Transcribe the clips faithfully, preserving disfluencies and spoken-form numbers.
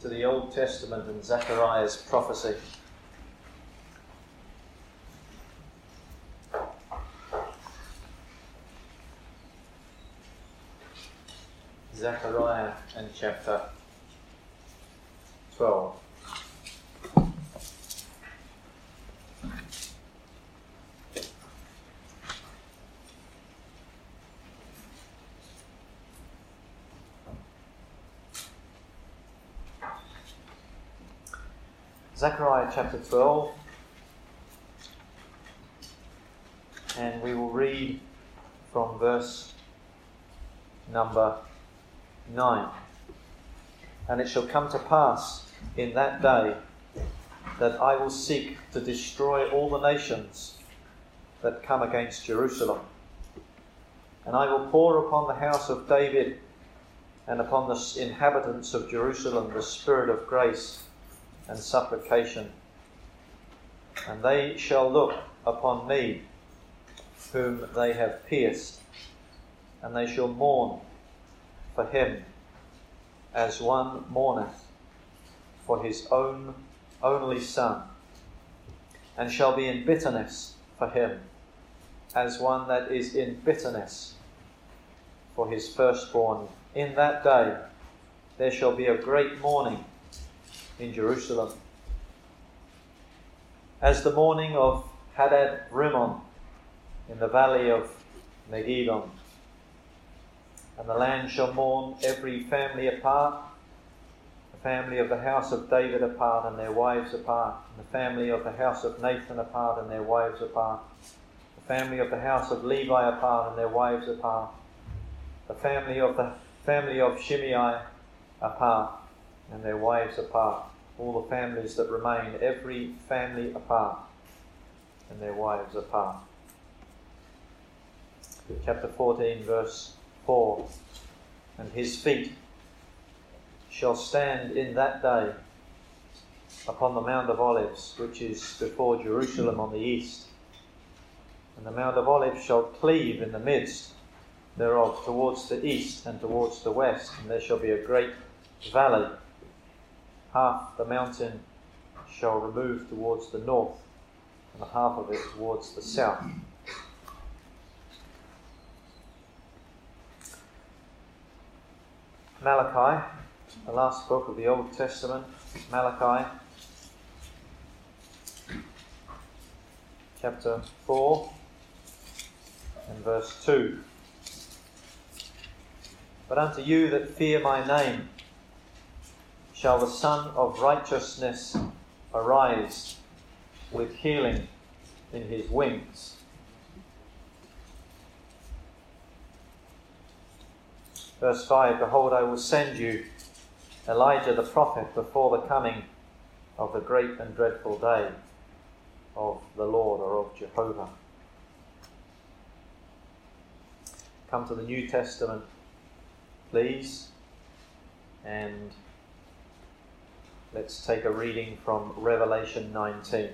to the Old Testament and Zechariah's prophecy. Zechariah and chapter twelve. Zechariah chapter twelve, and we will read from verse number nine. And it shall come to pass in that day that I will seek to destroy all the nations that come against Jerusalem. And I will pour upon the house of David and upon the inhabitants of Jerusalem the spirit of grace and supplication. And they shall look upon me, whom they have pierced, and they shall mourn for him, as one mourneth for his own only son, and shall be in bitterness for him, as one that is in bitterness for his firstborn. In that day there shall be a great mourning in Jerusalem, as the mourning of Hadad Rimmon in the valley of Megiddo. And the land shall mourn every family apart, the family of the house of David apart and their wives apart, and the family of the house of Nathan apart and their wives apart, the family of the house of Levi apart and their wives apart, the family of the family of Shimei apart and their wives apart, all the families that remain, every family apart and their wives apart. Chapter fourteen, verse four. And his feet shall stand in that day upon the Mount of Olives, which is before Jerusalem on the east. And the Mount of Olives shall cleave in the midst thereof towards the east and towards the west, and there shall be a great valley. Half the mountain shall remove towards the north, and the half of it towards the south. Malachi, the last book of the Old Testament, Malachi, chapter four and verse two. But unto you that fear my name shall the Son of Righteousness arise with healing in his wings. Verse five, Behold, I will send you Elijah the prophet before the coming of the great and dreadful day of the Lord, or of Jehovah. Come to the New Testament, please, and let's take a reading from Revelation nineteen.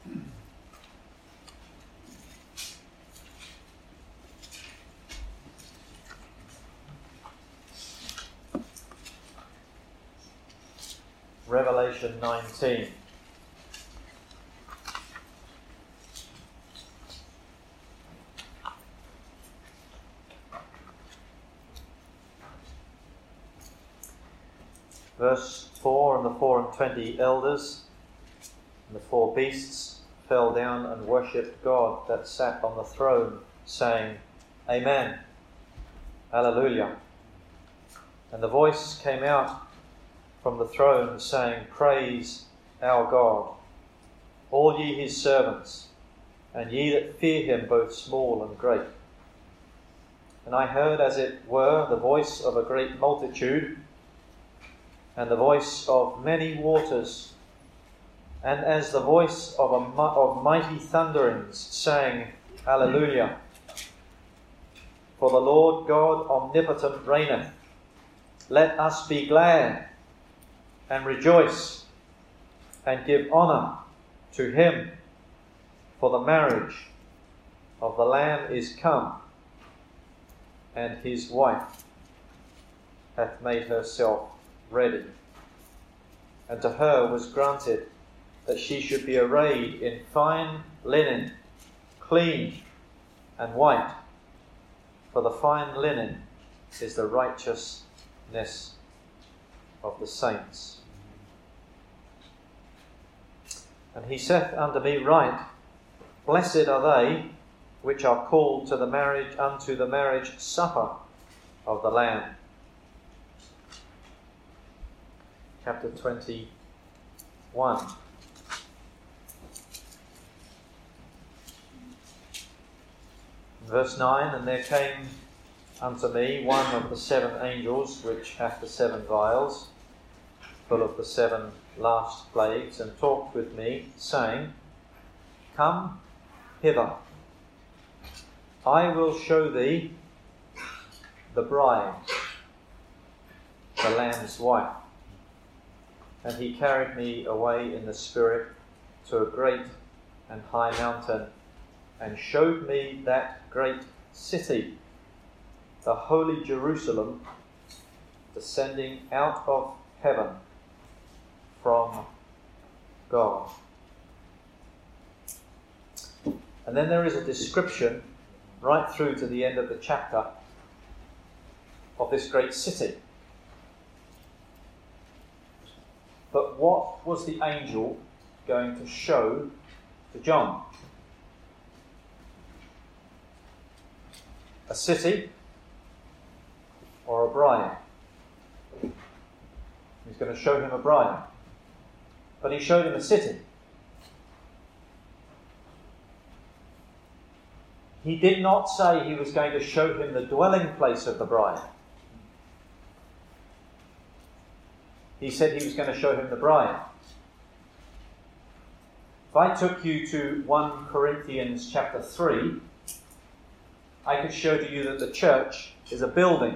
Revelation nineteen. Verse four, and the four and twenty elders and the four beasts fell down and worshipped God that sat on the throne, saying, Amen, Alleluia. And the voice came out from the throne, saying, Praise our God, all ye his servants, and ye that fear him, both small and great. And I heard, as it were, the voice of a great multitude, and the voice of many waters, and as the voice of, a, of mighty thunderings, saying, Alleluia. For the Lord God omnipotent reigneth. Let us be glad and rejoice, and give honour to him, for the marriage of the Lamb is come, and his wife hath made herself ready. And to her was granted that she should be arrayed in fine linen, clean and white. For the fine linen is the righteousness of the saints. And he saith unto me, Write, Blessed are they which are called to the marriage unto the marriage supper of the Lamb. Chapter twenty-one. Verse nine, And there came unto me one of the seven angels which hath the seven vials, full of the seven last plagues, and talked with me, saying, Come hither, I will show thee the bride, the Lamb's wife. And he carried me away in the Spirit to a great and high mountain, and showed me that great city, the holy Jerusalem, descending out of heaven from God. And then there is a description right through to the end of the chapter of this great city. But what was the angel going to show to John? A city or a bride? He's going to show him a bride. But he showed him a city. He did not say he was going to show him the dwelling place of the bride. He said he was going to show him the bride. If I took you to First Corinthians chapter three, I could show to you that the church is a building.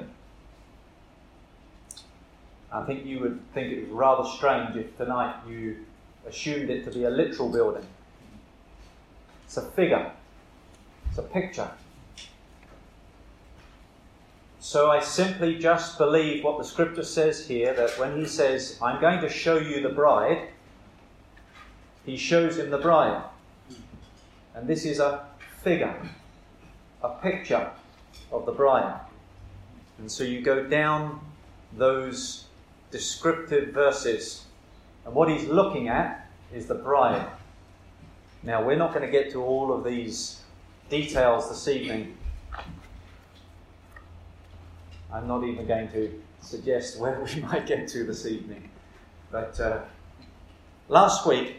I think you would think it was rather strange if tonight you assumed it to be a literal building. It's a figure. It's a picture. So I simply just believe what the scripture says here, that when he says, I'm going to show you the bride, he shows him the bride. And this is a figure, a picture of the bride. And so you go down those descriptive verses, and what he's looking at is the bride. Now, we're not going to get to all of these details this evening. I'm not even going to suggest where we might get to this evening. But uh, last week,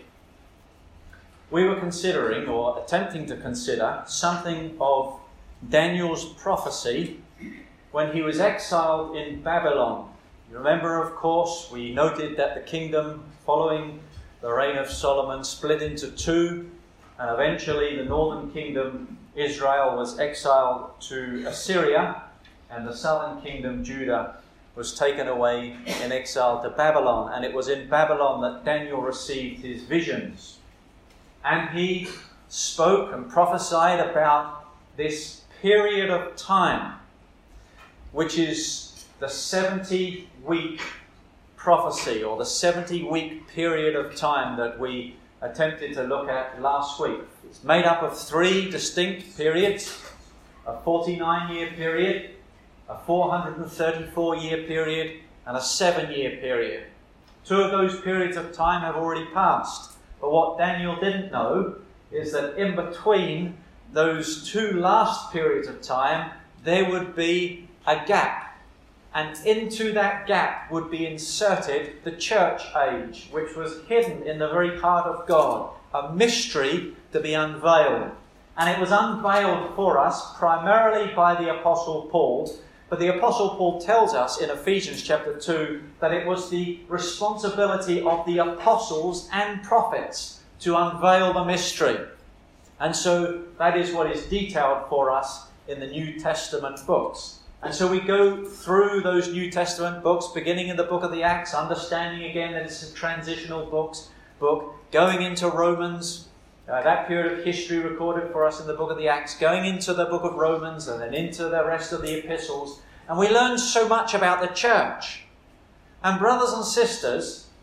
we were considering, or attempting to consider, something of Daniel's prophecy when he was exiled in Babylon. You remember, of course, we noted that the kingdom following the reign of Solomon split into two, and eventually the northern kingdom, Israel, was exiled to Assyria, and the southern kingdom, Judah, was taken away in exile to Babylon. And it was in Babylon that Daniel received his visions. And he spoke and prophesied about this period of time, which is the seventy-week prophecy, or the seventy-week period of time that we attempted to look at last week. It's made up of three distinct periods: a forty-nine-year period, a four hundred thirty-four year period, and a seven-year period. Two of those periods of time have already passed. But what Daniel didn't know is that in between those two last periods of time, there would be a gap. And into that gap would be inserted the church age, which was hidden in the very heart of God, a mystery to be unveiled. And it was unveiled for us primarily by the Apostle Paul. But the Apostle Paul tells us in Ephesians chapter two that it was the responsibility of the apostles and prophets to unveil the mystery. And so that is what is detailed for us in the New Testament books. And so we go through those New Testament books, beginning in the book of the Acts, understanding again that it's a transitional books, book, going into Romans, Uh, that period of history recorded for us in the book of the Acts, going into the book of Romans and then into the rest of the epistles. And we learn so much about the church. And brothers and sisters,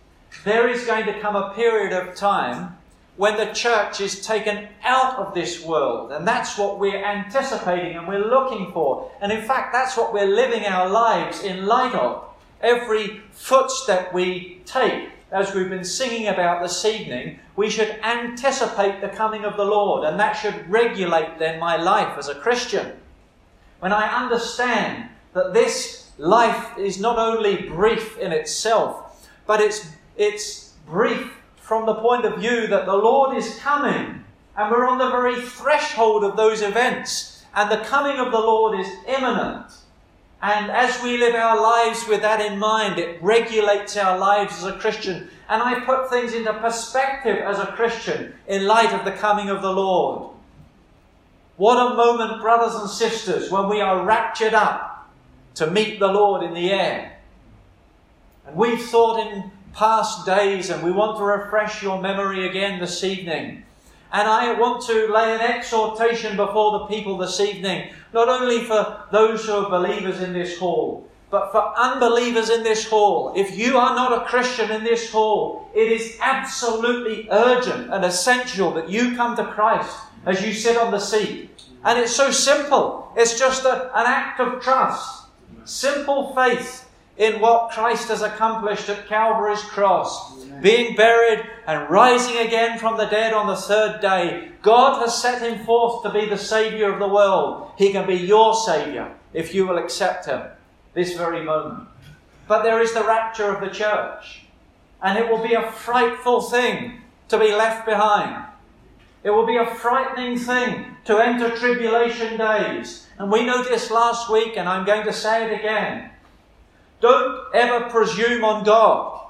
there is going to come a period of time when the church is taken out of this world. And that's what we're anticipating and we're looking for. And in fact, that's what we're living our lives in light of. Every footstep we take, as we've been singing about this evening, we should anticipate the coming of the Lord. And that should regulate then my life as a Christian. When I understand that this life is not only brief in itself, but it's, it's brief from the point of view that the Lord is coming, and we're on the very threshold of those events, and the coming of the Lord is imminent. And as we live our lives with that in mind, it regulates our lives as a Christian. And I put things into perspective as a Christian in light of the coming of the Lord. What a moment, brothers and sisters, when we are raptured up to meet the Lord in the air. And we've thought in past days, and we want to refresh your memory again this evening. And I want to lay an exhortation before the people this evening, not only for those who are believers in this hall, but for unbelievers in this hall. If you are not a Christian in this hall, it is absolutely urgent and essential that you come to Christ as you sit on the seat. And it's so simple. It's just a, an act of trust. Simple faith in what Christ has accomplished at Calvary's cross. Amen. Being buried and rising again from the dead on the third day. God has set him forth to be the Saviour of the world. He can be your Saviour if you will accept him this very moment. But there is the rapture of the church. And it will be a frightful thing to be left behind. It will be a frightening thing to enter tribulation days. And we noticed last week, and I'm going to say it again, don't ever presume on God.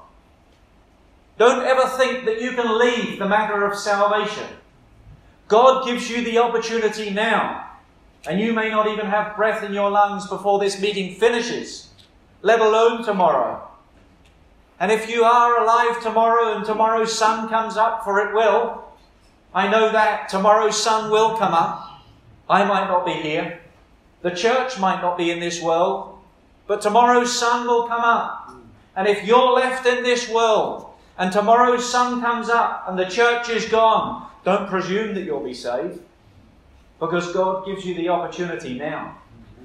Don't ever think that you can leave the matter of salvation. God gives you the opportunity now. And you may not even have breath in your lungs before this meeting finishes, let alone tomorrow. And if you are alive tomorrow and tomorrow's sun comes up, for it will, I know that tomorrow's sun will come up. I might not be here. The church might not be in this world. But tomorrow's sun will come up. And if you're left in this world and tomorrow's sun comes up and the church is gone, don't presume that you'll be saved. Because God gives you the opportunity now.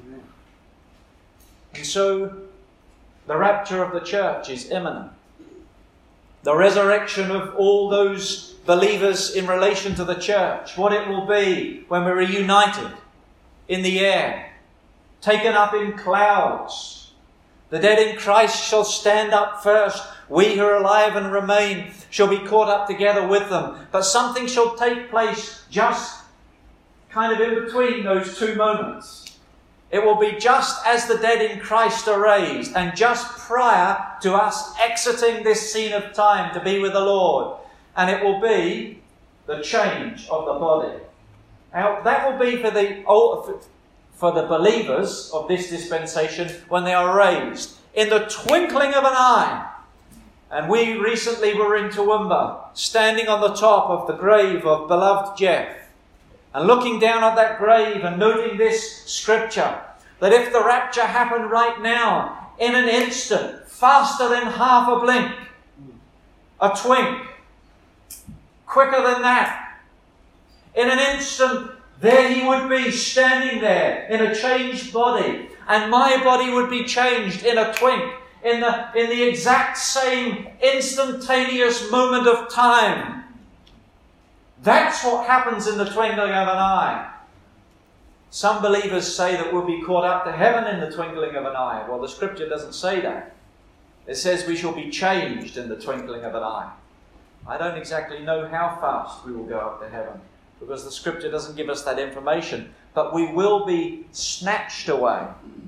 And so the rapture of the church is imminent. The resurrection of all those believers in relation to the church, what it will be when we're reunited in the air, taken up in clouds. The dead in Christ shall stand up first. We who are alive and remain shall be caught up together with them. But something shall take place just kind of in between those two moments. It will be just as the dead in Christ are raised, and just prior to us exiting this scene of time to be with the Lord. And it will be the change of the body. Now, that will be for the old, for the believers of this dispensation when they are raised in the twinkling of an eye. And we recently were in Toowoomba, standing on the top of the grave of beloved Jeff, and looking down at that grave and noting this scripture, that if the rapture happened right now, in an instant, faster than half a blink, a twink, quicker than that, in an instant, there he would be standing there in a changed body, and my body would be changed in a twink, in the, in the exact same instantaneous moment of time. That's what happens in the twinkling of an eye. Some believers say that we'll be caught up to heaven in the twinkling of an eye. Well, the scripture doesn't say that. It says we shall be changed in the twinkling of an eye. I don't exactly know how fast we will go up to heaven, because the scripture doesn't give us that information. But we will be snatched away.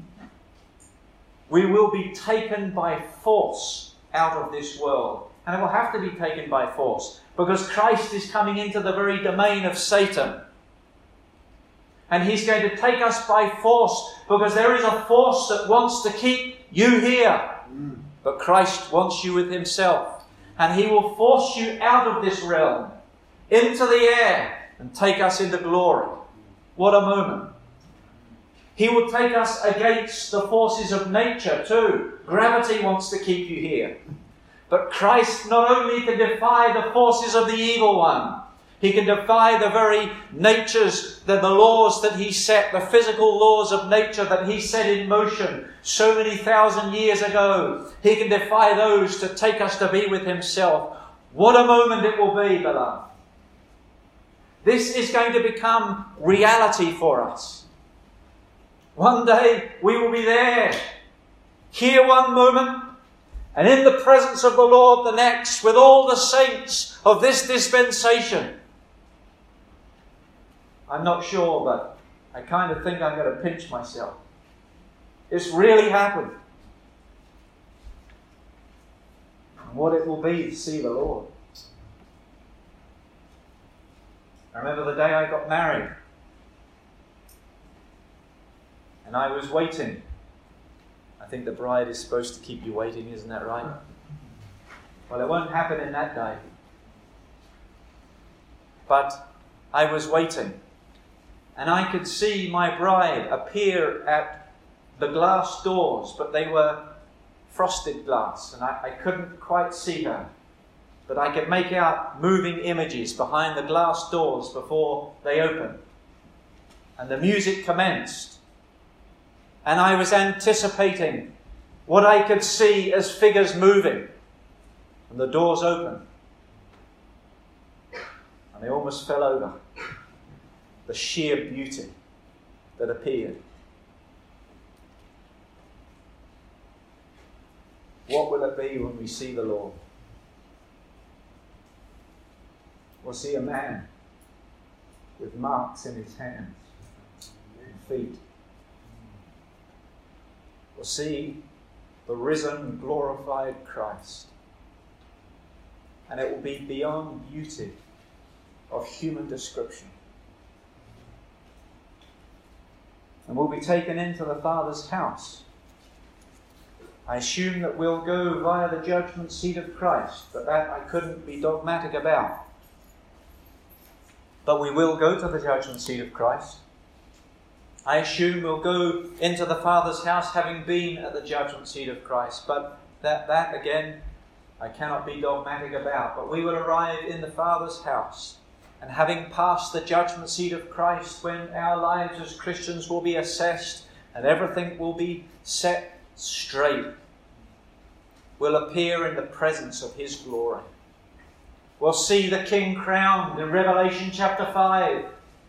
We will be taken by force out of this world. And it will have to be taken by force, because Christ is coming into the very domain of Satan. And he's going to take us by force, because there is a force that wants to keep you here. But Christ wants you with himself. And he will force you out of this realm, into the air, and take us into glory. What a moment. He will take us against the forces of nature too. Gravity wants to keep you here. But Christ not only can defy the forces of the evil one, he can defy the very natures, the, the laws that he set, the physical laws of nature that he set in motion so many thousand years ago. He can defy those to take us to be with himself. What a moment it will be, beloved. This is going to become reality for us. One day we will be there, here one moment, and in the presence of the Lord the next, with all the saints of this dispensation. I'm not sure, but I kind of think I'm going to pinch myself. It's really happened. And what it will be to see the Lord. I remember the day I got married. And I was waiting. I think the bride is supposed to keep you waiting, isn't that right? Well, it won't happen in that day. But I was waiting. And I could see my bride appear at the glass doors, but they were frosted glass, and I, I couldn't quite see her. But I could make out moving images behind the glass doors before they opened. And the music commenced. And I was anticipating what I could see as figures moving. And the doors opened. And they almost fell over. The sheer beauty that appeared. What will it be when we see the Lord? We'll see a man with marks in his hands and feet. We'll see the risen, glorified Christ. And it will be beyond beauty of human description. And we'll be taken into the Father's house. I assume that we'll go via the judgment seat of Christ, but that I couldn't be dogmatic about. But we will go to the judgment seat of Christ. I assume we'll go into the Father's house having been at the judgment seat of Christ, but that, that again, I cannot be dogmatic about. But we will arrive in the Father's house, and having passed the judgment seat of Christ, when our lives as Christians will be assessed and everything will be set straight, we'll appear in the presence of his glory. We'll see the King crowned in Revelation chapter five.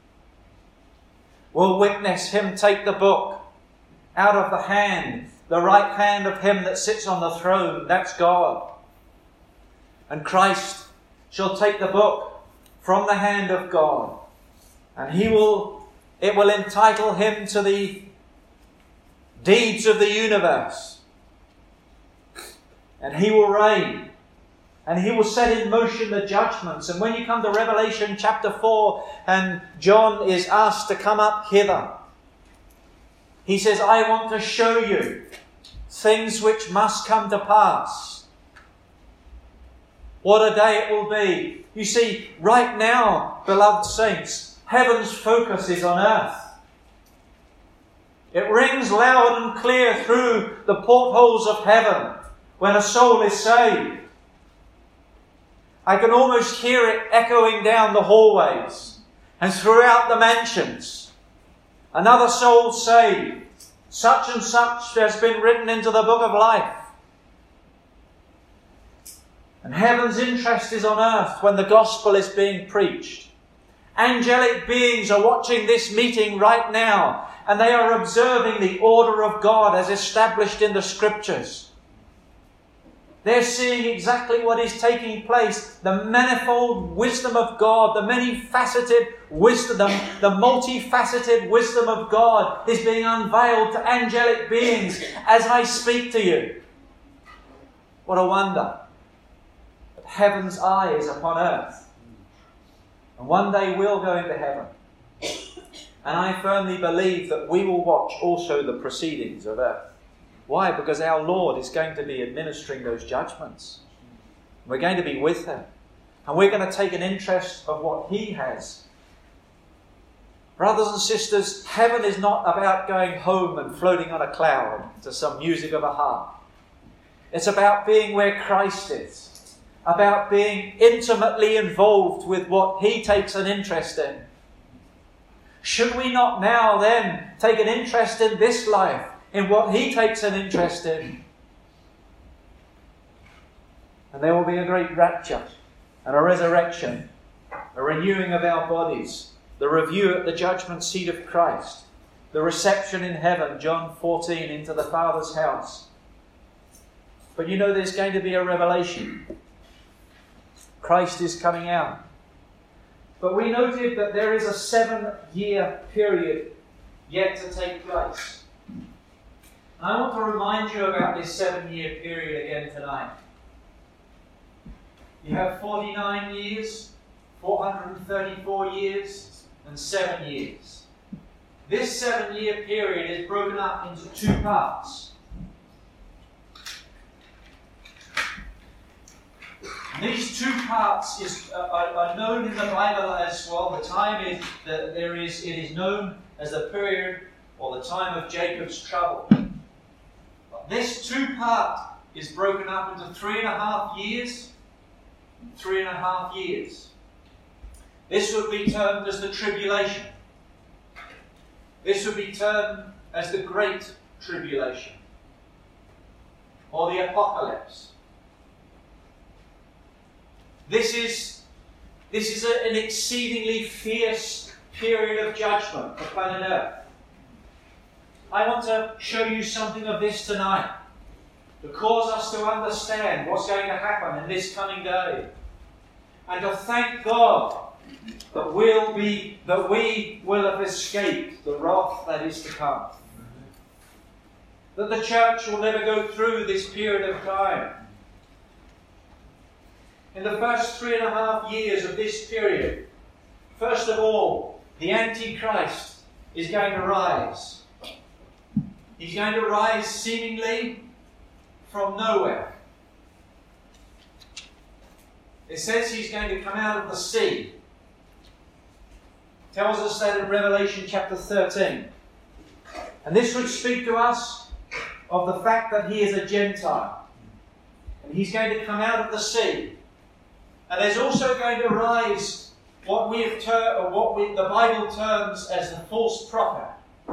We'll witness him take the book out of the hand, the right hand of him that sits on the throne. That's God. And Christ shall take the book from the hand of God, and he will, it will entitle him to the deeds of the universe. And he will reign. And he will set in motion the judgments. And when you come to Revelation chapter four, and John is asked to come up hither, he says, I want to show you things which must come to pass. What a day it will be. You see, right now, beloved saints, heaven's focus is on earth. It rings loud and clear through the portholes of heaven when a soul is saved. I can almost hear it echoing down the hallways and throughout the mansions. Another soul saved. Such and such has been written into the book of life. And heaven's interest is on earth when the gospel is being preached. Angelic beings are watching this meeting right now, and they are observing the order of God as established in the Scriptures. They're seeing exactly what is taking place. The manifold wisdom of God, the many-faceted wisdom, the, the multifaceted wisdom of God is being unveiled to angelic beings as I speak to you. What a wonder. But heaven's eye is upon earth. And one day we'll go into heaven. And I firmly believe that we will watch also the proceedings of earth. Why? Because our Lord is going to be administering those judgments. We're going to be with him. And we're going to take an interest of what he has. Brothers and sisters, heaven is not about going home and floating on a cloud to some music of a harp. It's about being where Christ is. About being intimately involved with what He takes an interest in. Should we not now then take an interest in this life, in what He takes an interest in? And there will be a great rapture and a resurrection, a renewing of our bodies, the review at the judgment seat of Christ, the reception in heaven, John fourteen, into the Father's house. But you know there's going to be a revelation. Christ is coming out. But we noted that there is a seven-year period yet to take place. I want to remind you about this seven-year period again tonight. You have forty-nine years, four hundred thirty-four years, and seven years. This seven-year period is broken up into two parts. And these two parts is, uh, are, are known in the Bible as well. The time is that there is it is known as the period or the time of Jacob's trouble. But this two part is broken up into three and a half years. Three and a half years. This would be termed as the tribulation. This would be termed as the Great Tribulation or the Apocalypse. This is, this is a, an exceedingly fierce period of judgment for planet Earth. I want to show you something of this tonight to cause us to understand what's going to happen in this coming day. And to thank God that, we'll be, that we will have escaped the wrath that is to come. That the church will never go through this period of time. In the first three and a half years of this period, first of all, the Antichrist is going to rise. He's going to rise seemingly from nowhere. It says he's going to come out of the sea. It tells us that in Revelation chapter thirteen. And this would speak to us of the fact that he is a Gentile. And he's going to come out of the sea. And there's also going to rise what we have ter- or what we, the Bible terms as the false prophet.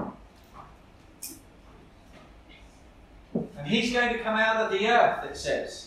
And he's going to come out of the earth, it says.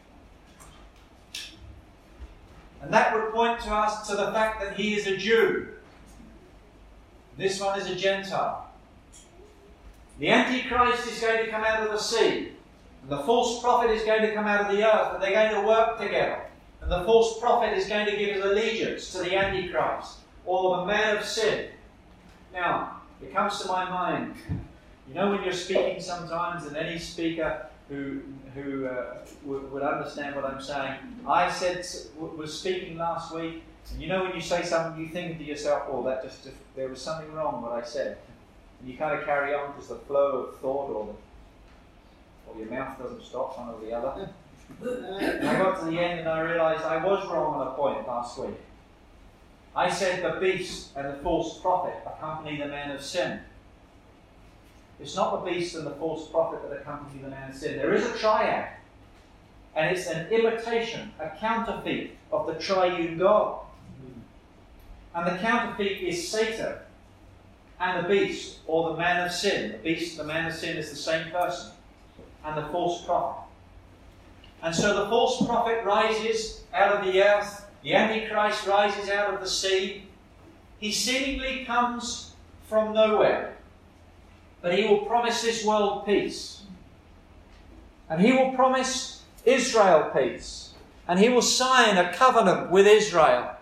And that would point to us to the fact that he is a Jew. This one is a Gentile. The Antichrist is going to come out of the sea. And the false prophet is going to come out of the earth. And they're going to work together. And the false prophet is going to give his allegiance to the Antichrist, or the man of sin. Now, it comes to my mind, you know when you're speaking sometimes, and any speaker who who uh, would, would understand what I'm saying. I said was speaking last week, and you know when you say something, you think to yourself, "Oh, that just, just there was something wrong what I said," and you kind of carry on because the flow of thought, or the, or your mouth doesn't stop, one or the other. And I got to the end and I realised I was wrong on a point last week. I said the beast and the false prophet accompany the man of sin. It's not the beast and the false prophet that accompany the man of sin. There is a triad. And it's an imitation, a counterfeit of the triune God. And the counterfeit is Satan and the beast, or the man of sin. The beast and the man of sin is the same person. And the false prophet. And so the false prophet rises out of the earth. The Antichrist rises out of the sea. He seemingly comes from nowhere. But he will promise this world peace. And he will promise Israel peace. And he will sign a covenant with Israel.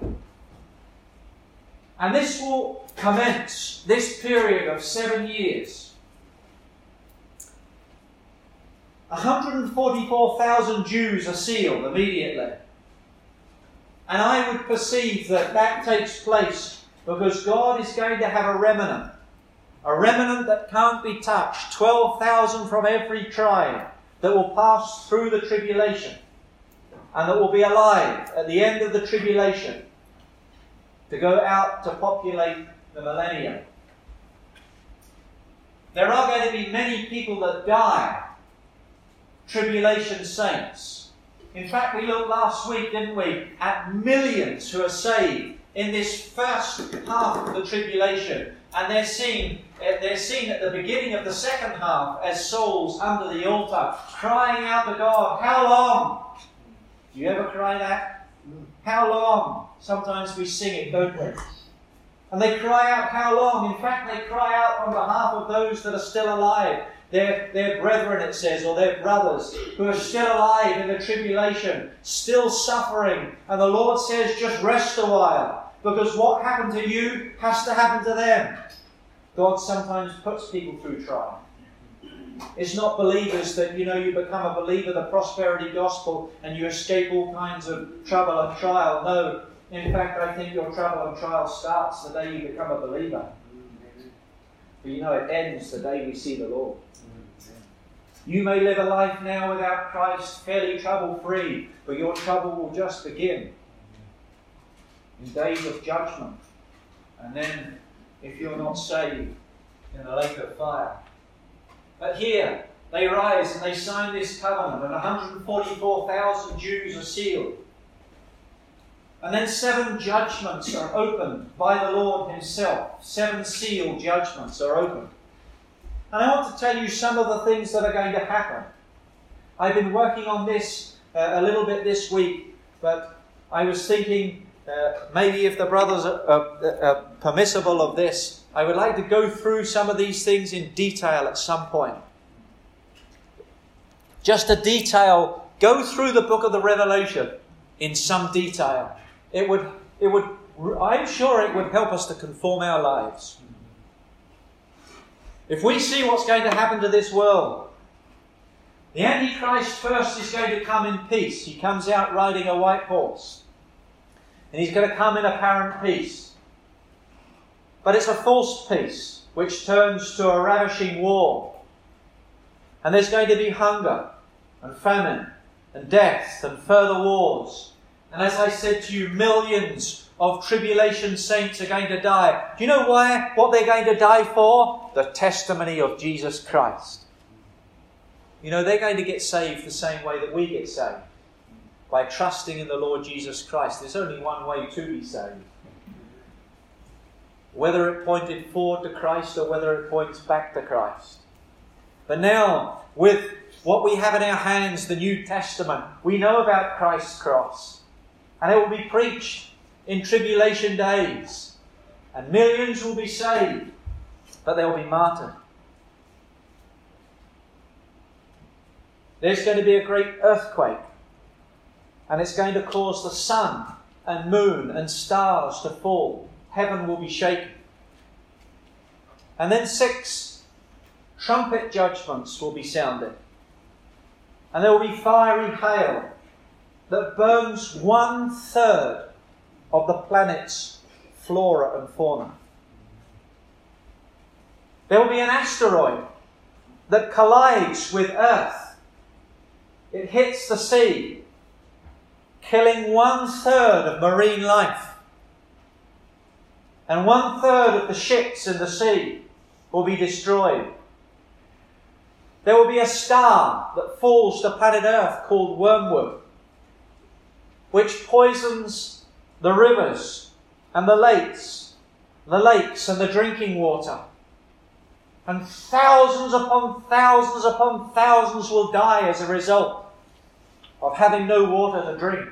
And this will commence this period of seven years. one hundred forty-four thousand Jews are sealed immediately. And I would perceive that that takes place because God is going to have a remnant. A remnant that can't be touched. twelve thousand from every tribe that will pass through the tribulation. And that will be alive at the end of the tribulation to go out to populate the millennium. There are going to be many people that die tribulation saints. In fact, we looked last week, didn't we, at millions who are saved in this first half of the tribulation. And they're seen, they're seen at the beginning of the second half as souls under the altar, crying out to God, how long? Do you ever cry that? How long? Sometimes we sing it, don't we? And they cry out, how long? In fact, they cry out on behalf of those that are still alive. Their, their brethren, it says, or their brothers, who are still alive in the tribulation, still suffering. And the Lord says, just rest a while, because what happened to you has to happen to them. God sometimes puts people through trial. It's not believers that, you know, you become a believer, the prosperity gospel, and you escape all kinds of trouble and trial. No, in fact, I think your trouble and trial starts the day you become a believer. But you know, it ends the day we see the Lord. You may live a life now without Christ, fairly trouble-free, but your trouble will just begin in days of judgment. And then, if you're not saved, in the lake of fire. But here, they rise and they sign this covenant, and one hundred forty-four thousand Jews are sealed. And then seven judgments are opened by the Lord himself. Seven sealed judgments are opened. And I want to tell you some of the things that are going to happen. I've been working on this uh, a little bit this week, but I was thinking uh, maybe if the brothers are, are, are permissible of this, I would like to go through some of these things in detail at some point. Just a detail, go through the book of the Revelation in some detail. It would, it would, I'm sure it would help us to conform our lives. If we see what's going to happen to this world, the Antichrist first is going to come in peace. He comes out riding a white horse. And he's going to come in apparent peace. But it's a false peace, which turns to a ravishing war. And there's going to be hunger, and famine, and death, and further wars. And as I said to you, millions of tribulation saints are going to die. Do you know why? What they're going to die for? The testimony of Jesus Christ. You know, they're going to get saved the same way that we get saved. By trusting in the Lord Jesus Christ. There's only one way to be saved. Whether it pointed forward to Christ or whether it points back to Christ. But now, with what we have in our hands, the New Testament, we know about Christ's cross. And it will be preached in tribulation days. And millions will be saved. But they will be martyred. There's going to be a great earthquake. And it's going to cause the sun and moon and stars to fall. Heaven will be shaken. And then six trumpet judgments will be sounded. And there will be fiery hail that burns one third of the planet's flora and fauna. There will be an asteroid that collides with Earth. It hits the sea, killing one third of marine life. And one third of the ships in the sea will be destroyed. There will be a star that falls to planet Earth called Wormwood, which poisons the rivers and the lakes, the lakes and the drinking water. And thousands upon thousands upon thousands will die as a result of having no water to drink.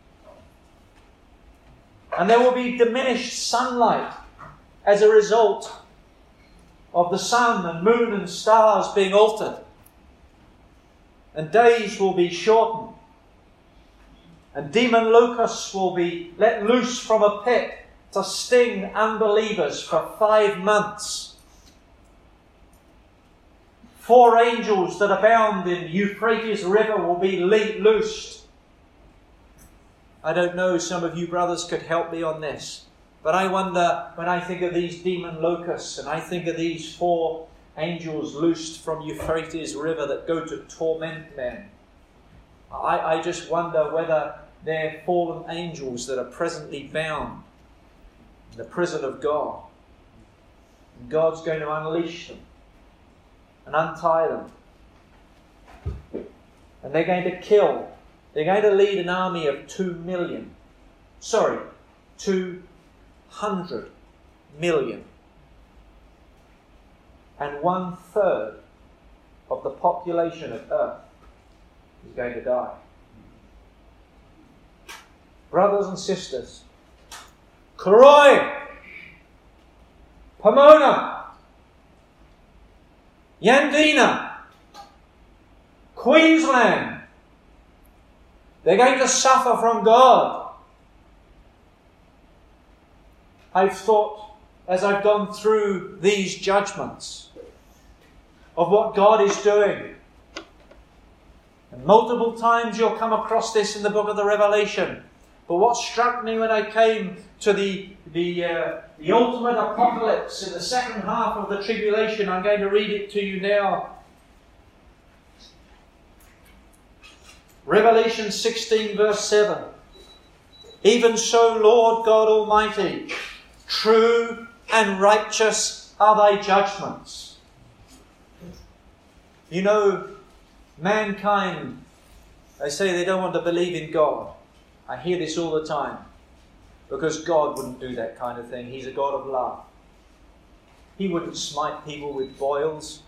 And there will be diminished sunlight as a result of the sun and moon and stars being altered. And days will be shortened. And demon locusts will be let loose from a pit to sting unbelievers for five months. Four angels that abound in Euphrates River will be loosed. I don't know, some of you brothers could help me on this. But I wonder, when I think of these demon locusts, and I think of these four angels loosed from Euphrates River that go to torment men, I, I just wonder whether they're fallen angels that are presently bound in the prison of God. And God's going to unleash them and untie them. And they're going to kill. They're going to lead an army of two million. Sorry, two hundred million. And one third of the population of Earth is going to die. Brothers and sisters, Koroi, Pomona, Yandina, Queensland, they're going to suffer from God. I've thought, as I've gone through these judgments, of what God is doing. And multiple times you'll come across this in the book of the Revelation. But what struck me when I came to the, the, uh, the ultimate apocalypse in the second half of the tribulation, I'm going to read it to you now. Revelation sixteen verse seven. Even so, Lord God Almighty, true and righteous are thy judgments. You know, mankind, they say they don't want to believe in God. I hear this all the time. Because God wouldn't do that kind of thing. He's a God of love. He wouldn't smite people with boils.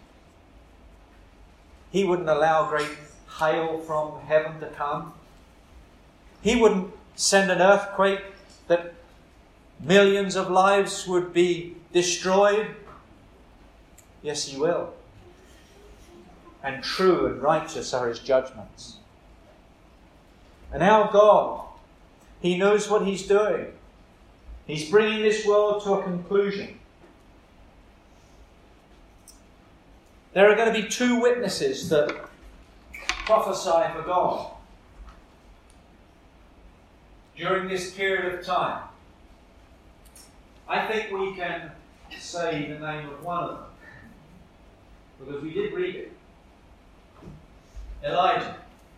He wouldn't allow great hail from heaven to come. He wouldn't send an earthquake that millions of lives would be destroyed. Yes, He will. And true and righteous are His judgments. And our God, He knows what He's doing. He's bringing this world to a conclusion. There are going to be two witnesses that prophesy for God during this period of time. I think we can say the name of one of them, because we did read it. Elijah.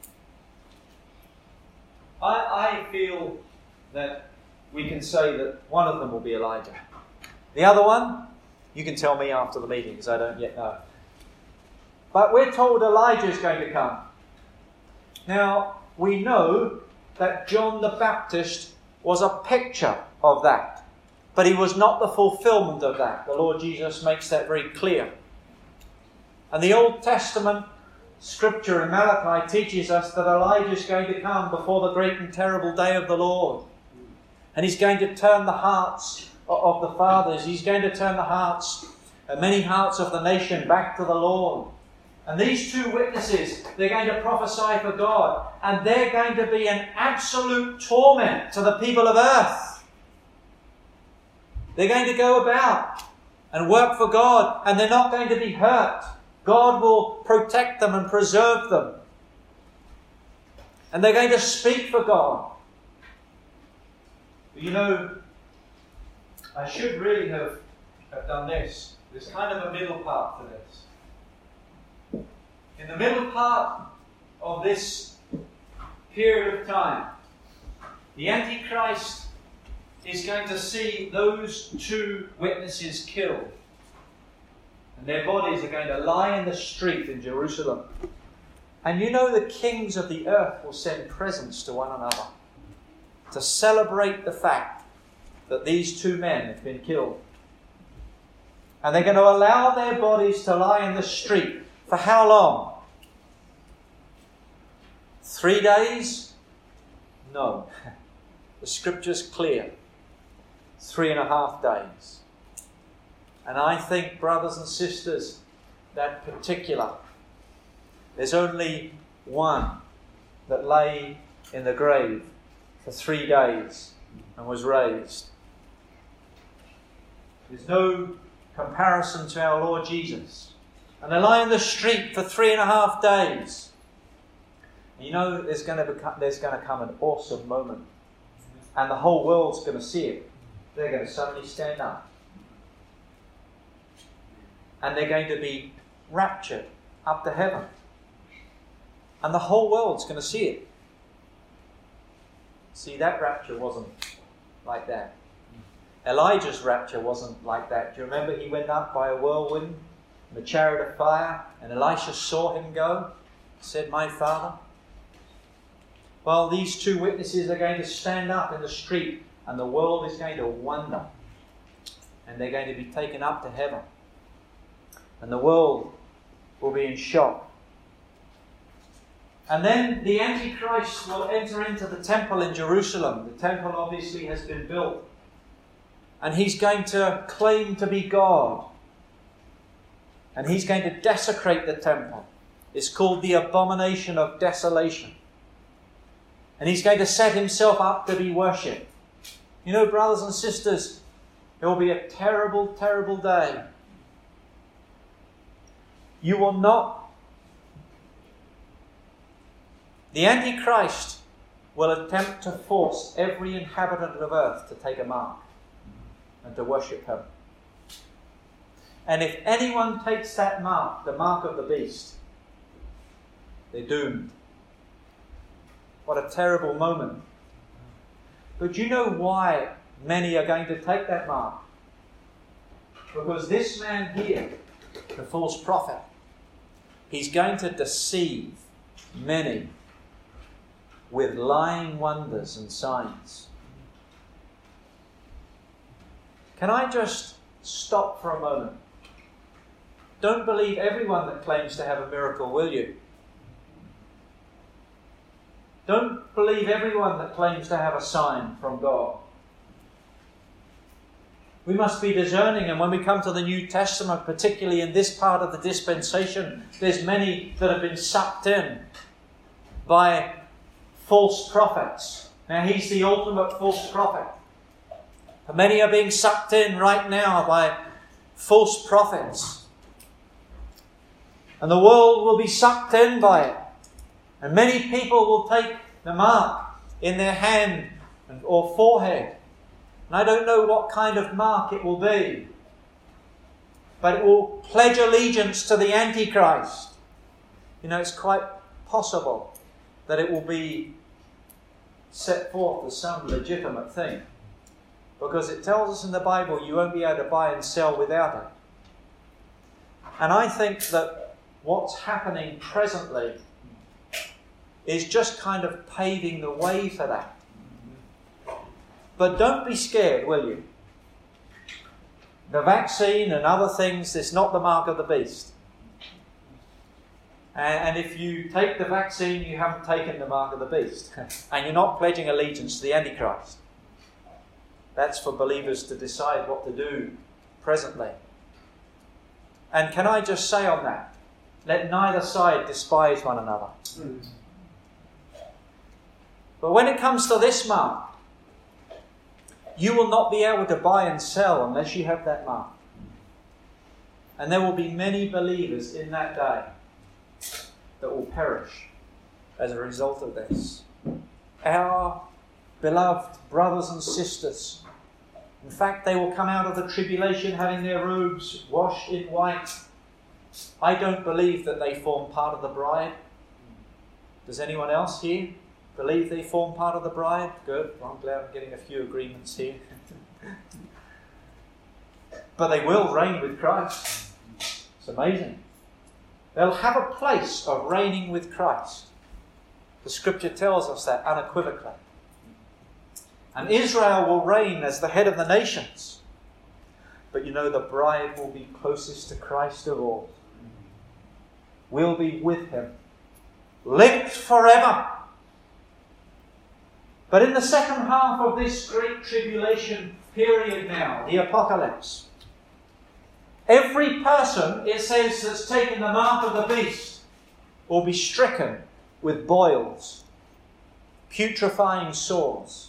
I, I feel that we can say that one of them will be Elijah. The other one, you can tell me after the meeting, because I don't yet know. But we're told Elijah is going to come. Now, we know that John the Baptist was a picture of that. But he was not the fulfillment of that. The Lord Jesus makes that very clear. And the Old Testament Scripture in Malachi teaches us that Elijah is going to come before the great and terrible day of the Lord. And he's going to turn the hearts of the fathers. He's going to turn the hearts, many hearts of the nation, back to the Lord. And these two witnesses, they're going to prophesy for God. And they're going to be an absolute torment to the people of earth. They're going to go about and work for God. And they're not going to be hurt. God will protect them and preserve them. And they're going to speak for God. But you know, I should really have, have done this. There's kind of a middle part to this. In the middle part of this period of time, the Antichrist is going to see those two witnesses killed. And their bodies are going to lie in the street in Jerusalem. And you know the kings of the earth will send presents to one another to celebrate the fact that these two men have been killed. And they're going to allow their bodies to lie in the street. For how long? Three days? No. The Scripture's clear. Three and a half days. And I think, brothers and sisters, that particular, there's only one that lay in the grave for three days and was raised. There's no comparison to our Lord Jesus. And they lie in the street for three and a half days. You know, there's going to become, there's going to come an awesome moment. And the whole world's going to see it. They're going to suddenly stand up. And they're going to be raptured up to heaven. And the whole world's going to see it. See, that rapture wasn't like that. Elijah's rapture wasn't like that. Do you remember he went up by a whirlwind and a chariot of fire, and Elisha saw him go? Said, "My father." Well, these two witnesses are going to stand up in the street, and the world is going to wonder. And they're going to be taken up to heaven. And the world will be in shock. And then the Antichrist will enter into the temple in Jerusalem. The temple obviously has been built. And he's going to claim to be God. And he's going to desecrate the temple. It's called the abomination of desolation. And he's going to set himself up to be worshipped. You know, brothers and sisters, it will be a terrible, terrible day. You will not... The Antichrist will attempt to force every inhabitant of earth to take a mark and to worship him. And if anyone takes that mark, the mark of the beast, they're doomed. What a terrible moment. But do you know why many are going to take that mark? Because this man here, the false prophet, he's going to deceive many with lying wonders and signs. Can I just stop for a moment? Don't believe everyone that claims to have a miracle, will you? Don't believe everyone that claims to have a sign from God. We must be discerning, and when we come to the New Testament, particularly in this part of the dispensation, there's many that have been sucked in by false prophets. Now, he's the ultimate false prophet. And many are being sucked in right now by false prophets. And the world will be sucked in by it. And many people will take the mark in their hand or forehead. And I don't know what kind of mark it will be. But it will pledge allegiance to the Antichrist. You know, it's quite possible that it will be set forth as some legitimate thing. Because it tells us in the Bible you won't be able to buy and sell without it. And I think that what's happening presently is just kind of paving the way for that. But don't be scared, will you? The vaccine and other things is not the mark of the beast. And if you take the vaccine, you haven't taken the mark of the beast. And you're not pledging allegiance to the Antichrist. That's for believers to decide what to do presently. And can I just say on that, let neither side despise one another. Mm. But when it comes to this mark, you will not be able to buy and sell unless you have that mark. And there will be many believers in that day that will perish as a result of this. Our beloved brothers and sisters, in fact, they will come out of the tribulation having their robes washed in white. I don't believe that they form part of the bride. Does anyone else here believe they form part of the bride? Good. Well, I'm glad I'm getting a few agreements here. But they will reign with Christ. It's amazing. They'll have a place of reigning with Christ. The scripture tells us that unequivocally. And Israel will reign as the head of the nations. But you know, the bride will be closest to Christ of all. We'll be with him, linked forever. But in the second half of this great tribulation period now, the apocalypse, every person, it says, that's taken the mark of the beast will be stricken with boils, putrefying sores.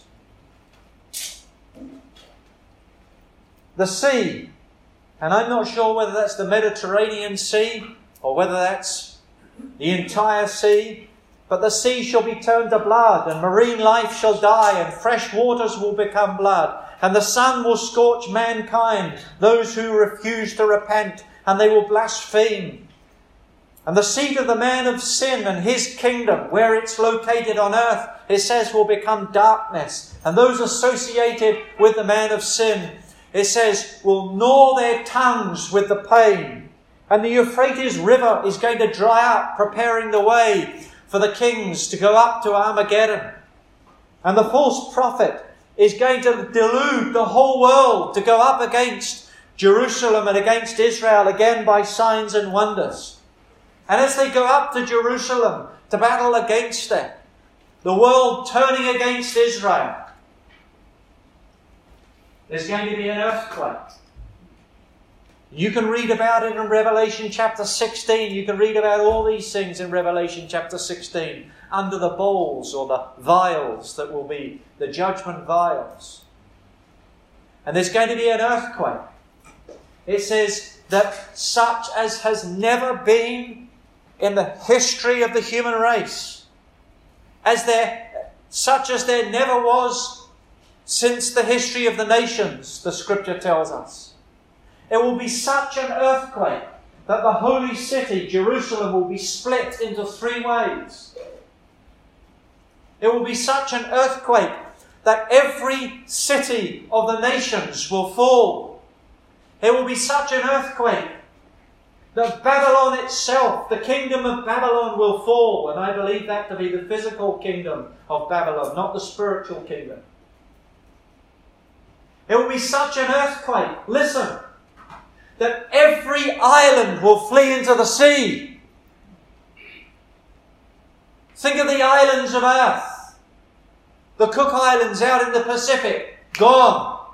The sea, and I'm not sure whether that's the Mediterranean Sea or whether that's the entire sea, but the sea shall be turned to blood, and marine life shall die, and fresh waters will become blood, and the sun will scorch mankind, those who refuse to repent, and they will blaspheme. And the seat of the man of sin and his kingdom, where it's located on earth, it says will become darkness, and those associated with the man of sin, it says, will gnaw their tongues with the pain. And the Euphrates River is going to dry up, preparing the way for the kings to go up to Armageddon. And the false prophet is going to delude the whole world to go up against Jerusalem and against Israel again by signs and wonders. And as they go up to Jerusalem to battle against them, the world turning against Israel, there's going to be an earthquake. You can read about it in Revelation chapter sixteen. You can read about all these things in Revelation chapter sixteen. Under the bowls or the vials that will be the judgment vials. And there's going to be an earthquake. It says that such as has never been in the history of the human race. As there, such as there never was since the history of the nations, the scripture tells us. It will be such an earthquake that the holy city, Jerusalem, will be split into three ways. It will be such an earthquake that every city of the nations will fall. It will be such an earthquake that Babylon itself, the kingdom of Babylon, will fall. And I believe that to be the physical kingdom of Babylon, not the spiritual kingdom. It will be such an earthquake, listen, that every island will flee into the sea. Think of the islands of earth. The Cook Islands out in the Pacific, gone.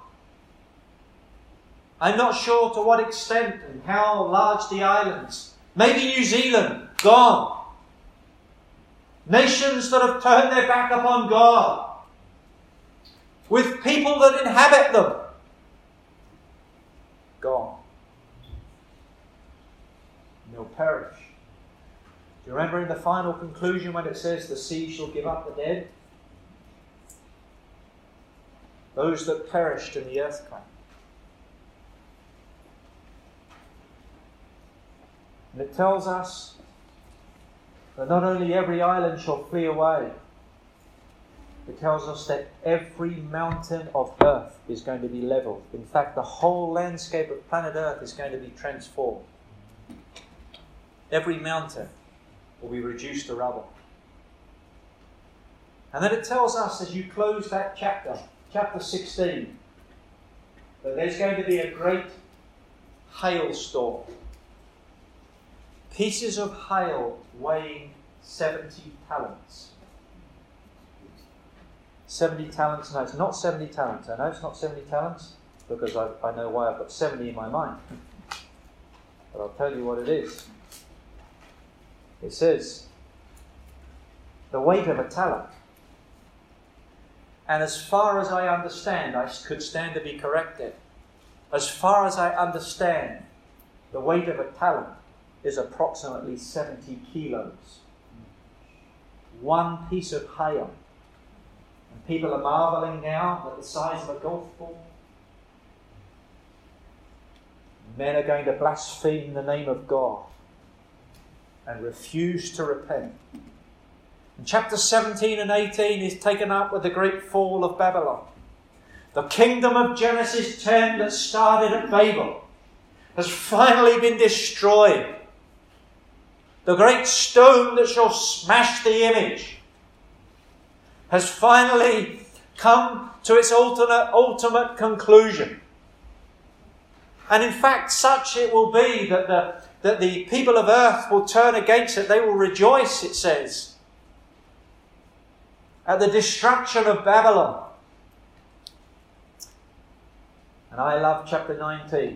I'm not sure to what extent and how large the islands. Maybe New Zealand, gone. Nations that have turned their back upon God, with people that inhabit them, gone. And they'll perish. Do you remember in the final conclusion when it says the sea shall give up the dead? Those that perished in the earthquake. And it tells us that not only every island shall flee away, it tells us that every mountain of earth is going to be leveled. In fact, the whole landscape of planet Earth is going to be transformed. Every mountain will be reduced to rubble. And then it tells us, as you close that chapter, chapter sixteen, that there's going to be a great hailstorm. Pieces of hail weighing seventy talents. seventy talents, no, it's not seventy talents. I know it's not seventy talents because I, I know why I've got seventy in my mind. But I'll tell you what it is. It says, the weight of a talent. And as far as I understand, I could stand to be corrected. As far as I understand, the weight of a talent is approximately seventy kilos. One piece of hail. And people are marveling now at the size of a golf ball. Men are going to blaspheme the name of God and refuse to repent. And chapter seventeen and eighteen is taken up with the great fall of Babylon. The kingdom of Genesis ten that started at Babel has finally been destroyed. The great stone that shall smash the image has finally come to its ultimate, ultimate conclusion. And in fact, such it will be that the, that the people of earth will turn against it. They will rejoice, it says, at the destruction of Babylon. And I love chapter nineteen.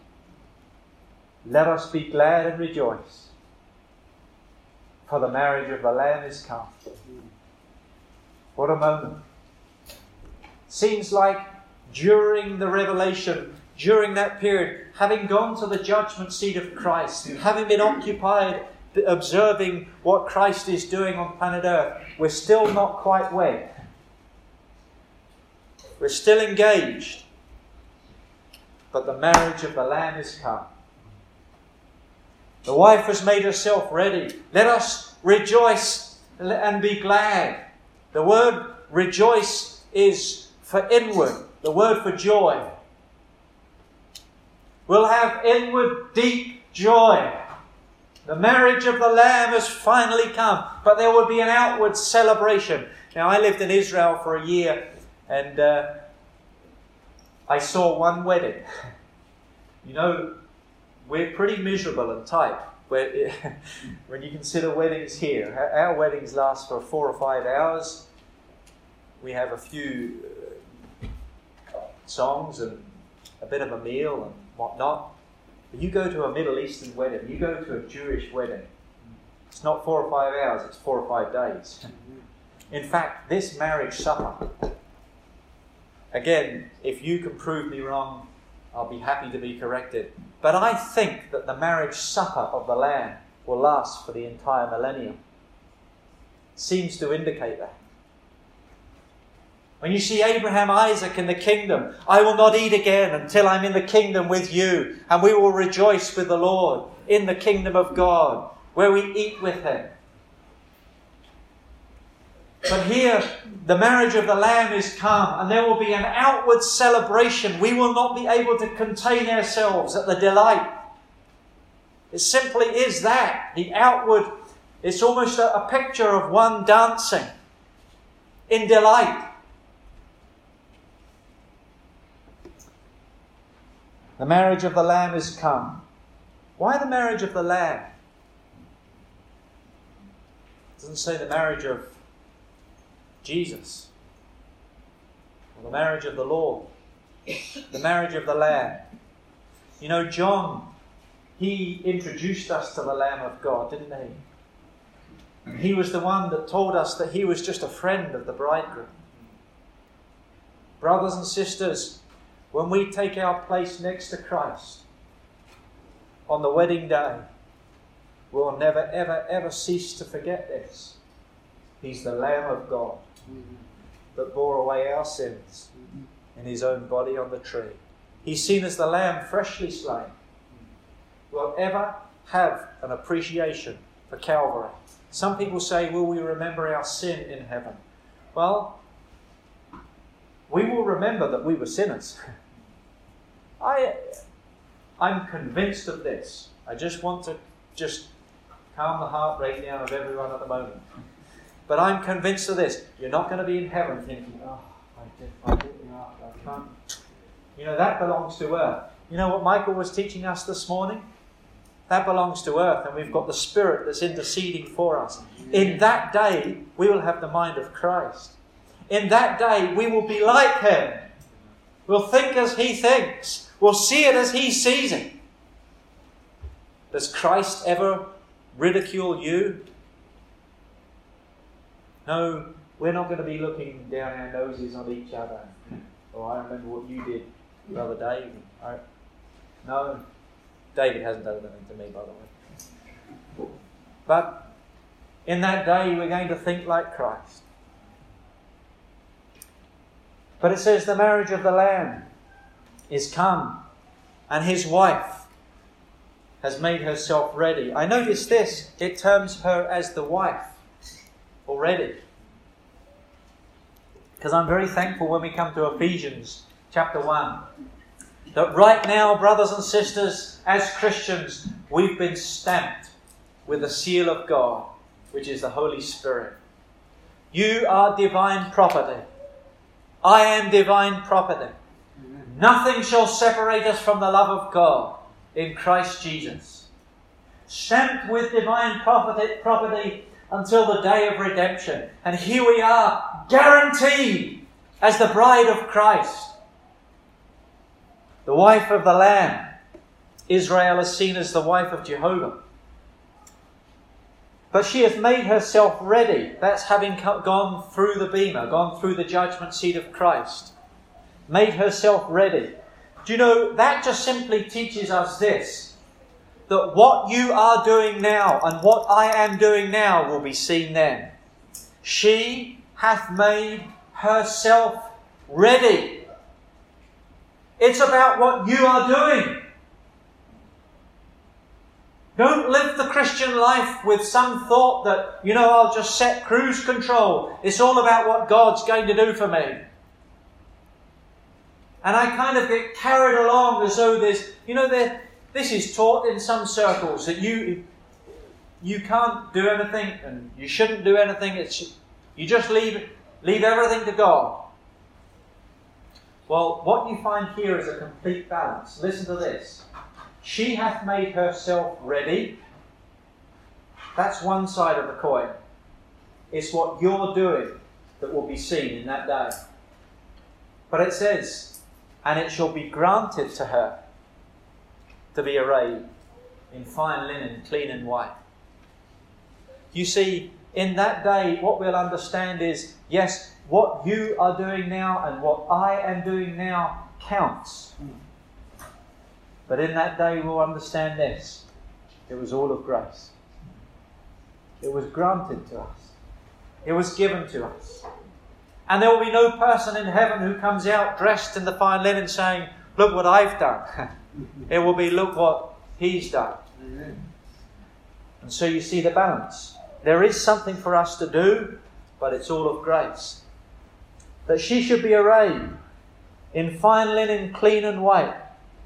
Let us be glad and rejoice, for the marriage of the Lamb is come. What a moment. Seems like during the revelation, during that period, having gone to the judgment seat of Christ, having been occupied observing what Christ is doing on planet Earth, we're still not quite wed. We're still engaged. But the marriage of the Lamb is come. The wife has made herself ready. Let us rejoice and be glad. The word rejoice is for inward. The word for joy. We'll have inward deep joy. The marriage of the Lamb has finally come. But there will be an outward celebration. Now, I lived in Israel for a year, and uh, I saw one wedding. You know, we're pretty miserable and tight when you consider weddings here. Our weddings last for four or five hours. We have a few uh, songs and a bit of a meal and whatnot. But you go to a Middle Eastern wedding, you go to a Jewish wedding, it's not four or five hours, it's four or five days. In fact, this marriage supper, again, if you can prove me wrong, I'll be happy to be corrected. But I think that the marriage supper of the Lamb will last for the entire millennium. Seems to indicate that. When you see Abraham, Isaac in the kingdom, I will not eat again until I'm in the kingdom with you, and we will rejoice with the Lord in the kingdom of God, where we eat with Him. But here, the marriage of the Lamb is come, and there will be an outward celebration. We will not be able to contain ourselves at the delight. It simply is that. The outward, it's almost a, a picture of one dancing in delight. The marriage of the Lamb is come. Why the marriage of the Lamb? It doesn't say the marriage of Jesus, or the marriage of the Lord, the marriage of the Lamb. You know, John, he introduced us to the Lamb of God, didn't he? He was the one that told us that he was just a friend of the bridegroom. Brothers and sisters, when we take our place next to Christ on the wedding day, we'll never, ever, ever cease to forget this. He's the Lamb of God that bore away our sins in His own body on the tree. He's seen as the Lamb freshly slain. We'll ever have an appreciation for Calvary. Some people say, will we remember our sin in heaven? Well, we will remember that we were sinners. I, I'm convinced of this. I just want to just calm the heart rate down of everyone at the moment. But I'm convinced of this. You're not going to be in heaven thinking, oh, I did, I did, I can't. You know, that belongs to earth. You know what Michael was teaching us this morning? That belongs to earth, and we've got the Spirit that's interceding for us. In that day, we will have the mind of Christ. In that day, we will be like Him. We'll think as He thinks. We'll see it as He sees it. Does Christ ever ridicule you? No, we're not going to be looking down our noses on each other. Oh, I remember what you did, Brother Dave. I, no, David hasn't done anything to me, by the way. But in that day, we're going to think like Christ. But it says the marriage of the Lamb is come, and His wife has made herself ready. I notice this, it terms her as the wife already. Because I'm very thankful when we come to Ephesians chapter one, that right now, brothers and sisters, as Christians, we've been stamped with the seal of God, which is the Holy Spirit. You are divine property. I am divine property. Amen. Nothing shall separate us from the love of God in Christ Jesus. Stamped with divine property, property until the day of redemption. And here we are, guaranteed as the bride of Christ. The wife of the Lamb. Israel is seen as the wife of Jehovah. But she has made herself ready. That's having gone through the bema, gone through the judgment seat of Christ. Made herself ready. Do you know, that just simply teaches us this, that what you are doing now and what I am doing now will be seen then. She hath made herself ready. It's about what you are doing. Don't live the Christian life with some thought that, you know, I'll just set cruise control. It's all about what God's going to do for me. And I kind of get carried along as though there's, you know, there, this is taught in some circles that you, you can't do anything and you shouldn't do anything. It's, you just leave, leave everything to God. Well, what you find here is a complete balance. Listen to this. She hath made herself ready. That's one side of the coin. It's what you're doing that will be seen in that day. But it says, and it shall be granted to her to be arrayed in fine linen, clean and white. You see, in that day, what we'll understand is, yes, what you are doing now and what I am doing now counts. But in that day, we'll understand this. It was all of grace. It was granted to us. It was given to us. And there will be no person in heaven who comes out dressed in the fine linen saying, look what I've done. It will be, look what he's done. Amen. And so you see the balance. There is something for us to do, but it's all of grace. That she should be arrayed in fine linen, clean and white.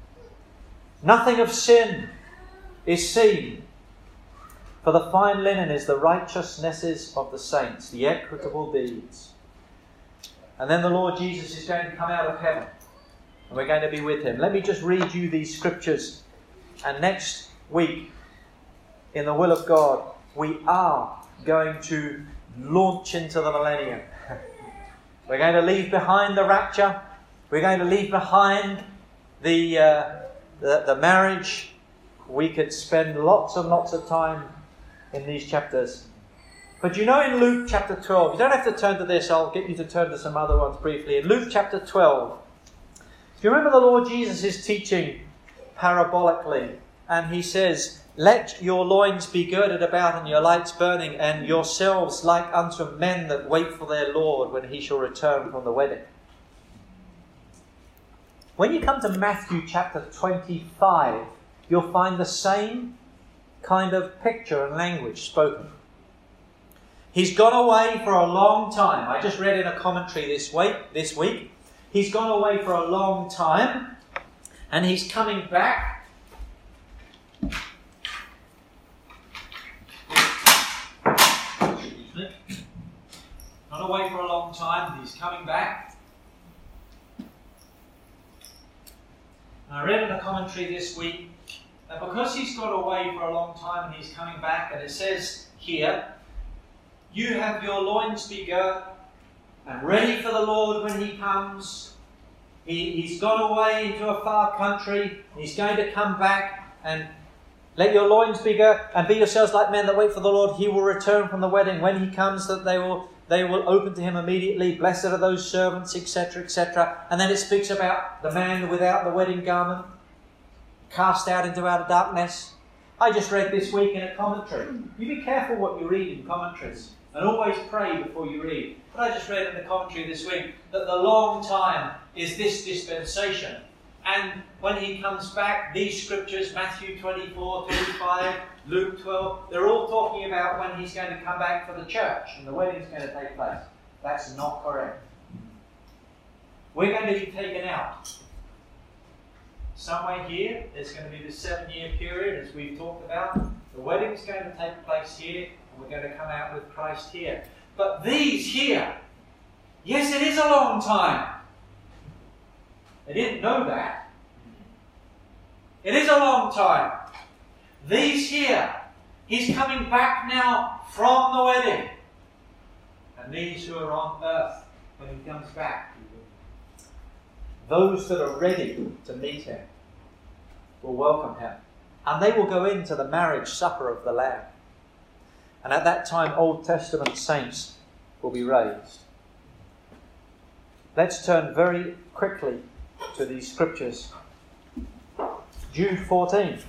Nothing of sin is seen. For the fine linen is the righteousnesses of the saints, the equitable deeds. And then the Lord Jesus is going to come out of heaven, and we're going to be with him. Let me just read you these scriptures. And next week, in the will of God, we are going to launch into the millennium. We're going to leave behind the rapture. We're going to leave behind the, uh, the, the marriage. We could spend lots and lots of time in these chapters. But you know, in Luke chapter twelve, you don't have to turn to this, I'll get you to turn to some other ones briefly. In Luke chapter twelve, do you remember the Lord Jesus is teaching parabolically, and he says, let your loins be girded about and your lights burning, and yourselves like unto men that wait for their Lord when he shall return from the wedding. When you come to Matthew chapter twenty-five, you'll find the same kind of picture and language spoken. He's gone away for a long time. I just read in a commentary this week, this week. He's gone away for a long time, and he's coming back. Gone away for a long time, he's coming back. And I read in a commentary this week that because he's gone away for a long time and he's coming back, and it says here, you have your loins be girt and ready for the Lord when he comes. He, he's gone away into a far country. He's going to come back, and let your loins be girt and be yourselves like men that wait for the Lord. He will return from the wedding. When he comes, that they will they will open to him immediately. Blessed are those servants, et cetera, et cetera. And then it speaks about the man without the wedding garment, cast out into outer darkness. I just read this week in a commentary. You be careful what you read in commentaries, and always pray before you read. But I just read in the commentary this week that the long time is this dispensation. And when he comes back, these scriptures, Matthew twenty-four, twenty-five, Luke twelve, they're all talking about when he's going to come back for the church and the wedding's going to take place. That's not correct. We're going to be taken out. Somewhere here, there's going to be this seven-year period, as we've talked about. The wedding's going to take place here, and we're going to come out with Christ here. But these here, yes, it is a long time. They didn't know that. It is a long time. These here, he's coming back now from the wedding. And these who are on earth, when he comes back, those that are ready to meet him will welcome him. And they will go into the marriage supper of the Lamb. And at that time, Old Testament saints will be raised. Let's turn very quickly to these scriptures. Jude fourteen.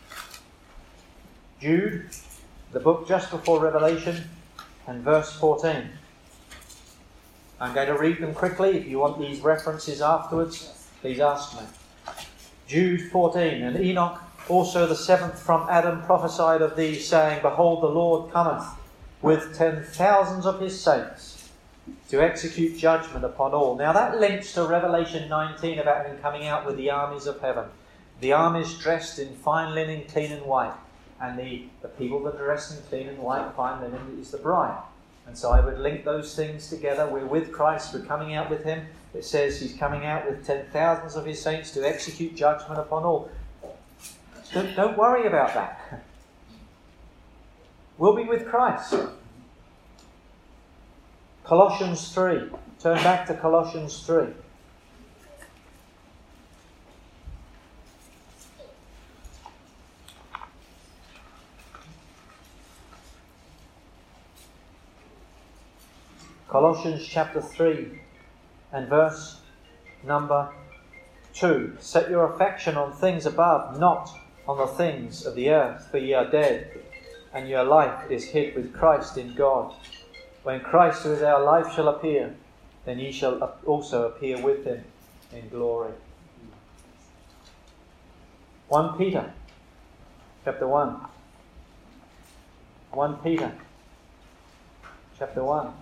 Jude, the book just before Revelation, and verse fourteen. I'm going to read them quickly. If you want these references afterwards, please ask me. Jude fourteen. And Enoch, also the seventh from Adam, prophesied of thee, saying, behold, the Lord cometh with ten thousands of his saints to execute judgment upon all. Now that links to Revelation nineteen about him coming out with the armies of heaven. The armies dressed in fine linen, clean and white. and the, the people that are dressed in clean and white fine linen is the bride. And so I would link those things together. We're with Christ, we're coming out with him. It says he's coming out with ten thousands of his saints to execute judgment upon all. Don't, don't worry about that. We'll be with Christ. Colossians three. Turn back to Colossians three. Colossians chapter three and verse number two. Set your affection on things above, not on the things of the earth, for ye are dead, and your life is hid with Christ in God. When Christ, who is our life, shall appear, then ye shall also appear with him in glory. First Peter chapter one. First Peter chapter one.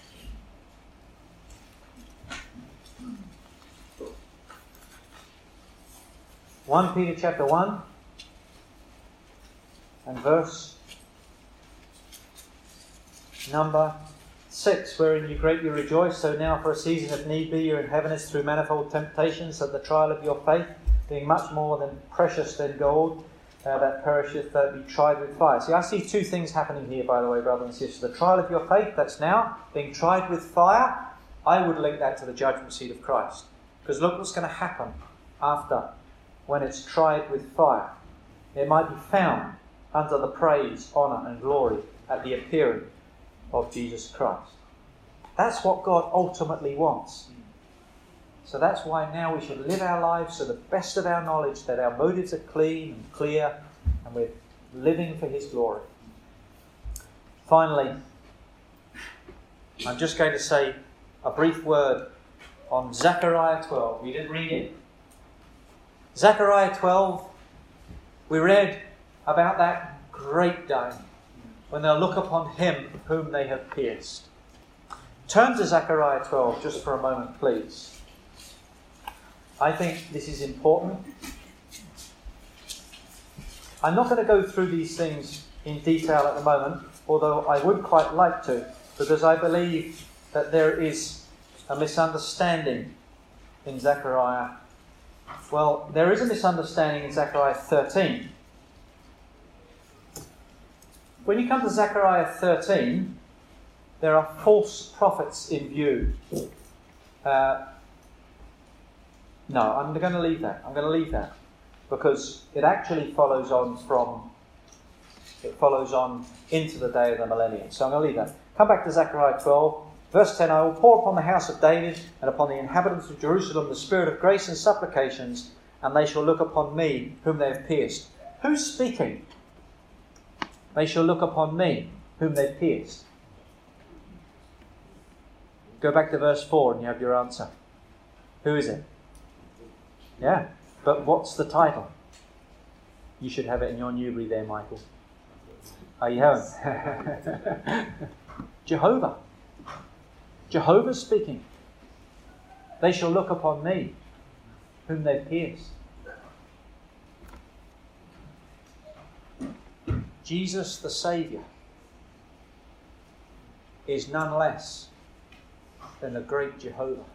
First Peter chapter one and verse number six, wherein you greatly rejoice, so now for a season if need be you're in heaviness through manifold temptations, that the trial of your faith, being much more than precious than gold, uh, that perisheth, that be tried with fire. See, I see two things happening here, by the way, brothers and sisters. The trial of your faith, that's now being tried with fire. I would link that to the judgment seat of Christ. Because look what's going to happen after, when it's tried with fire. It might be found under the praise, honour and glory at the appearing of Jesus Christ. That's what God ultimately wants. So that's why now we should live our lives to the best of our knowledge, that our motives are clean and clear, and we're living for his glory. Finally, I'm just going to say a brief word on Zechariah twelve. We didn't read it. Zechariah twelve, we read about that great day when they'll look upon him whom they have pierced. Turn to Zechariah twelve just for a moment, please. I think this is important. I'm not going to go through these things in detail at the moment, although I would quite like to, because I believe that there is a misunderstanding in Zechariah. Well, there is a misunderstanding in Zechariah thirteen. When you come to Zechariah thirteen, there are false prophets in view. Uh, no, I'm going to leave that. I'm going to leave that because it actually follows on from, it follows on into the day of the millennium. So I'm going to leave that. Come back to Zechariah twelve. Verse ten, I will pour upon the house of David and upon the inhabitants of Jerusalem the spirit of grace and supplications, and they shall look upon me whom they have pierced. Who's speaking? They shall look upon me whom they've pierced. Go back to verse four and you have your answer. Who is it? Yeah, but what's the title? You should have it in your Newbury there, Michael. Oh, you haven't? Jehovah. Jehovah's speaking. They shall look upon me whom they've pierced. Jesus the Saviour is none less than the great Jehovah.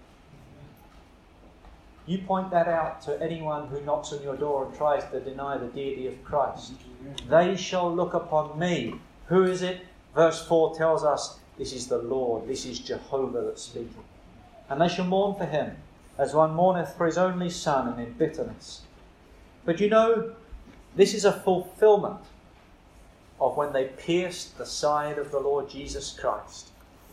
You point that out to anyone who knocks on your door and tries to deny the deity of Christ. They shall look upon me. Who is it? Verse four tells us this is the Lord, this is Jehovah that's speaking. And they shall mourn for him, as one mourneth for his only son, and in bitterness. But you know, this is a fulfillment of when they pierced the side of the Lord Jesus Christ.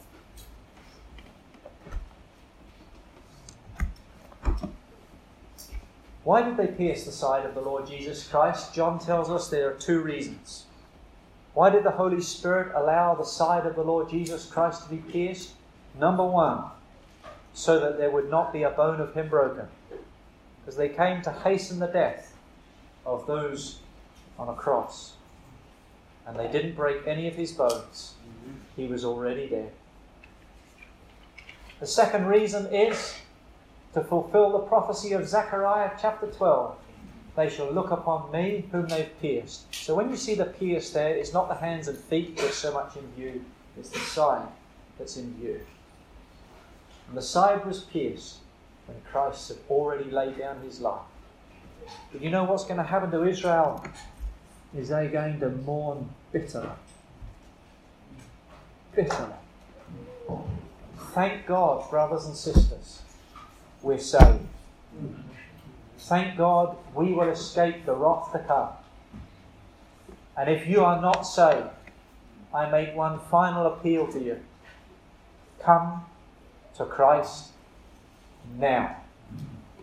Why did they pierce the side of the Lord Jesus Christ? John tells us there are two reasons. Why did the Holy Spirit allow the side of the Lord Jesus Christ to be pierced? Number one, so that there would not be a bone of him broken. Because they came to hasten the death of those on a cross. And they didn't break any of his bones. He was already dead. The second reason is to fulfill the prophecy of Zechariah chapter twelve. they shall look upon me whom they've pierced. So when you see the pierce there, it's not the hands and feet that's so much in view, it's the side that's in view. And the side was pierced when Christ had already laid down his life. But you know what's going to happen to Israel? Is they're going to mourn bitterly. Bitterly. Thank God, brothers and sisters, we're saved. Thank God we will escape the wrath to come. And if you are not saved, I make one final appeal to you. Come to Christ now.